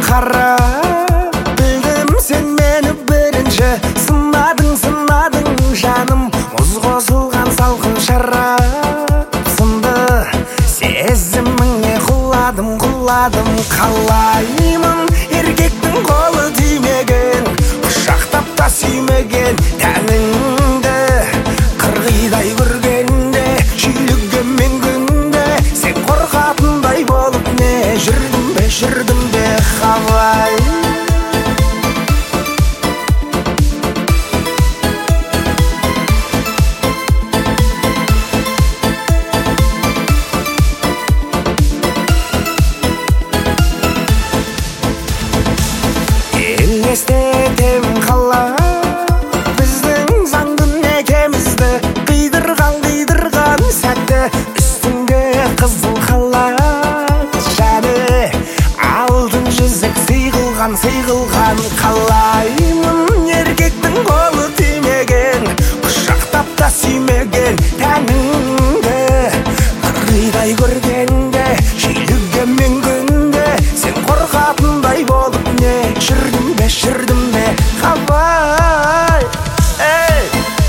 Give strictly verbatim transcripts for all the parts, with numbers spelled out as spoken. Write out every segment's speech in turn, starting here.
қара, білдім сен мені бірінші сынадың, сынадың жаным, мұз қосылған салқын шарап сынды сезіміңе құладым, құладым. Қалаймын еркектің қолы тимеген, құшақтап та сүймеген тәніңді қырғидай көргенде, шүйлігімен күнде сен қорқатындай болып не жүрдім бе, жүрдім бе қалай. Елестетем қалай біздің заңды некемізді, қидырған қидырған сәтті, үстінде қызыл халат және алтын жүзік сыйғылған, сыйғылған. Қалаймын еркектің қолы тимеген, құшақтап та сүймеген тәніңді қырғидай көргенде, шүйлігімен күнде сен қорқатындай болып не жүрдім бе, жүрдім бе қалай. Ей!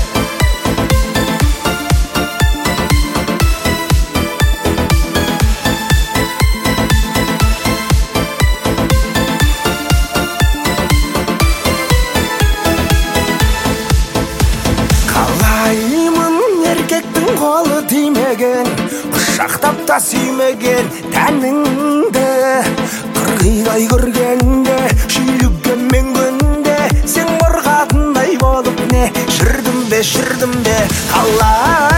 Қалаймын еркектің қолы тимеген, құшақтап та сүймеген тәніңді қырғидай көргенде, шүйлігімен күнде сен қорқатындай болып не жүрдім бе, жүрдім бе қалай.